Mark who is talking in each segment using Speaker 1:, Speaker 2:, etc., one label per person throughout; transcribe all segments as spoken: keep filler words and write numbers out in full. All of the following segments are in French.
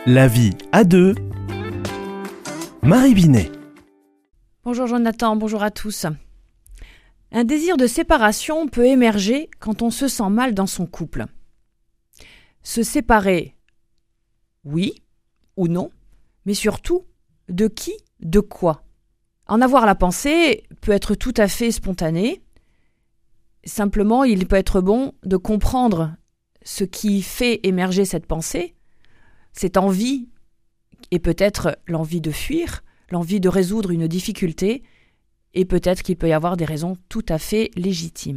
Speaker 1: La vie à deux. Marie Binet.
Speaker 2: Bonjour Jonathan, bonjour à tous. Un désir de séparation peut émerger quand on se sent mal dans son couple. Se séparer, oui ou non, mais surtout, de qui, de quoi? En avoir la pensée peut être tout à fait spontané. Simplement, il peut être bon de comprendre ce qui fait émerger cette pensée, cette envie, et peut-être l'envie de fuir, l'envie de résoudre une difficulté, et peut-être qu'il peut y avoir des raisons tout à fait légitimes.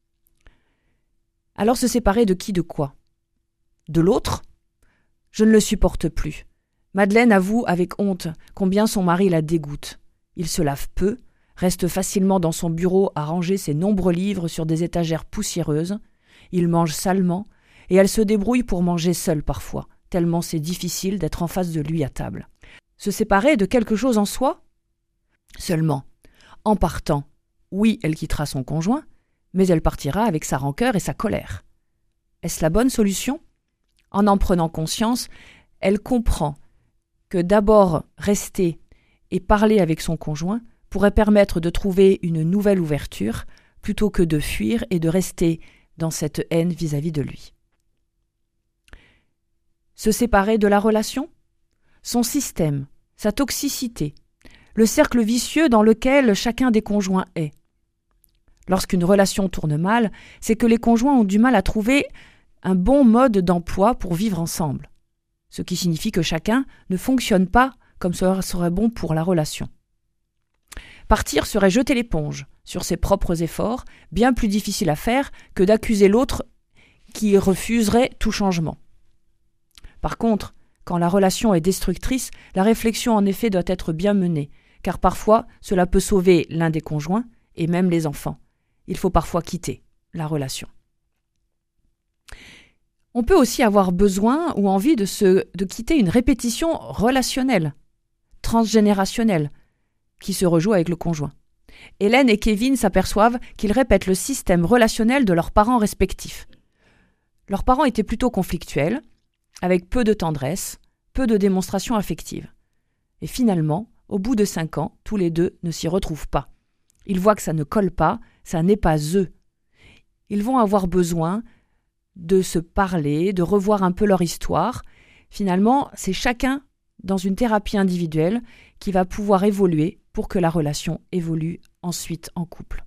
Speaker 2: Alors se séparer de qui, de quoi? De l'autre? Je ne le supporte plus. Madeleine avoue avec honte combien son mari la dégoûte. Il se lave peu, reste facilement dans son bureau à ranger ses nombreux livres sur des étagères poussiéreuses. Il mange salement, et elle se débrouille pour manger seule parfois, tellement c'est difficile d'être en face de lui à table. Se séparer de quelque chose en soi? Seulement, en partant, oui, elle quittera son conjoint, mais elle partira avec sa rancœur et sa colère. Est-ce la bonne solution? En en prenant conscience, elle comprend que d'abord rester et parler avec son conjoint pourrait permettre de trouver une nouvelle ouverture plutôt que de fuir et de rester dans cette haine vis-à-vis de lui. Se séparer de la relation? Son système, sa toxicité, le cercle vicieux dans lequel chacun des conjoints est. Lorsqu'une relation tourne mal, c'est que les conjoints ont du mal à trouver un bon mode d'emploi pour vivre ensemble, ce qui signifie que chacun ne fonctionne pas comme ce serait bon pour la relation. Partir serait jeter l'éponge sur ses propres efforts, bien plus difficile à faire que d'accuser l'autre qui refuserait tout changement. Par contre, quand la relation est destructrice, la réflexion en effet doit être bien menée, car parfois cela peut sauver l'un des conjoints et même les enfants. Il faut parfois quitter la relation. On peut aussi avoir besoin ou envie de, se, de quitter une répétition relationnelle, transgénérationnelle, qui se rejoue avec le conjoint. Hélène et Kevin s'aperçoivent qu'ils répètent le système relationnel de leurs parents respectifs. Leurs parents étaient plutôt conflictuels, avec peu de tendresse, peu de démonstration affective. Et finalement, au bout de cinq ans, tous les deux ne s'y retrouvent pas. Ils voient que ça ne colle pas, ça n'est pas eux. Ils vont avoir besoin de se parler, de revoir un peu leur histoire. Finalement, c'est chacun dans une thérapie individuelle qui va pouvoir évoluer pour que la relation évolue ensuite en couple.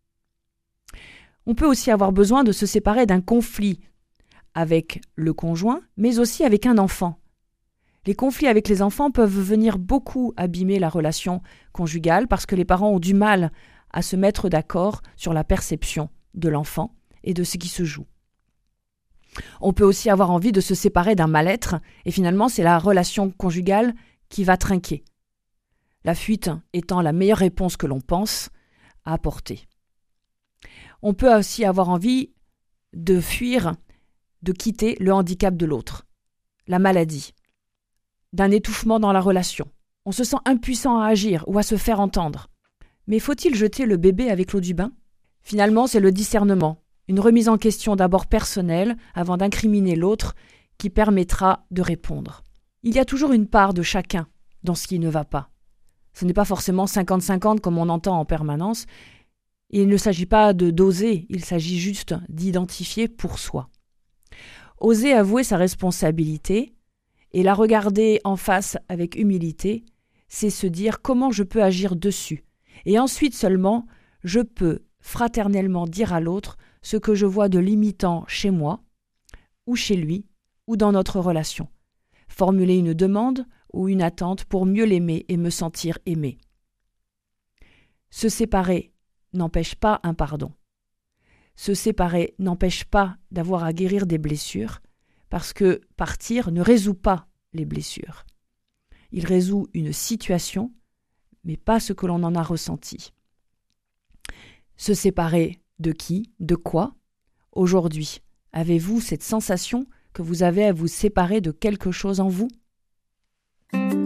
Speaker 2: On peut aussi avoir besoin de se séparer d'un conflit avec le conjoint, mais aussi avec un enfant. Les conflits avec les enfants peuvent venir beaucoup abîmer la relation conjugale parce que les parents ont du mal à se mettre d'accord sur la perception de l'enfant et de ce qui se joue. On peut aussi avoir envie de se séparer d'un mal-être et finalement c'est la relation conjugale qui va trinquer. La fuite étant la meilleure réponse que l'on pense à apporter. On peut aussi avoir envie de fuir, de quitter le handicap de l'autre, la maladie, d'un étouffement dans la relation. On se sent impuissant à agir ou à se faire entendre. Mais faut-il jeter le bébé avec l'eau du bain? Finalement, c'est le discernement, une remise en question d'abord personnelle avant d'incriminer l'autre qui permettra de répondre. Il y a toujours une part de chacun dans ce qui ne va pas. Ce n'est pas forcément cinquante cinquante comme on entend en permanence. Il ne s'agit pas de doser, il s'agit juste d'identifier pour soi. Oser avouer sa responsabilité et la regarder en face avec humilité, c'est se dire comment je peux agir dessus. Et ensuite seulement, je peux fraternellement dire à l'autre ce que je vois de limitant chez moi, ou chez lui, ou dans notre relation. Formuler une demande ou une attente pour mieux l'aimer et me sentir aimé. Se séparer n'empêche pas un pardon. Se séparer n'empêche pas d'avoir à guérir des blessures, parce que partir ne résout pas les blessures. Il résout une situation, mais pas ce que l'on en a ressenti. Se séparer de qui, de quoi? Aujourd'hui, avez-vous cette sensation que vous avez à vous séparer de quelque chose en vous?